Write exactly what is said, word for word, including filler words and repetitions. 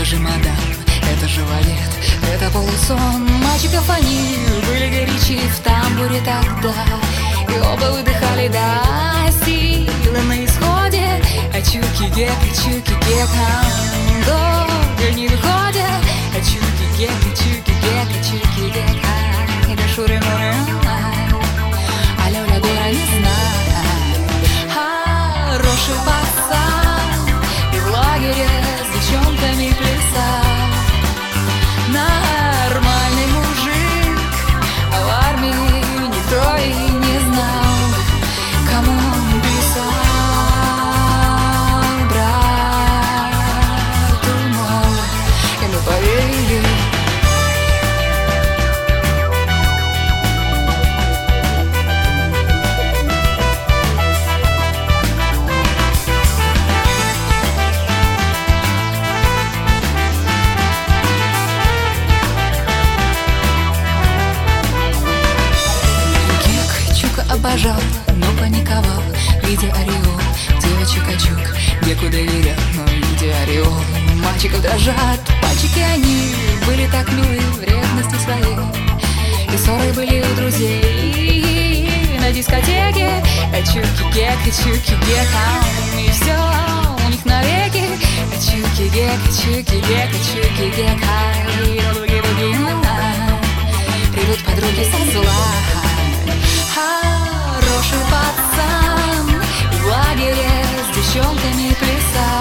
Это же мадам, это же валет, это полусон мальчиков. Они были горячи в тамбуре тогда, и оба выдыхали до силы на исходе. А чуки-гек, а чуки-гек, а долго не доходят. А чуки-гек, а чуки-гек, а чуки-гек, а это шуры-муры, а Лёля дура не знает. Хороший пацан и в лагере с девчонками плясал. Нормальный мужик, а в армии никто и не знал, кому он писал. Брату мол, и мы поверили. Обожал, но паниковал, видя ореол девочек очук. Геку доверял, но видя ореол мальчиков дрожат пальчики. Они были так милы в ревности своей, и ссоры были у друзей на дискотеке. А чуки-гек, а чуки-гек, а и все у них навеки. А чуки-гек, а чуки-гек, а чуки-гек, а и буги-буги, придут подруги со зла. Хороший пацан и в лагере с девчонками плясал.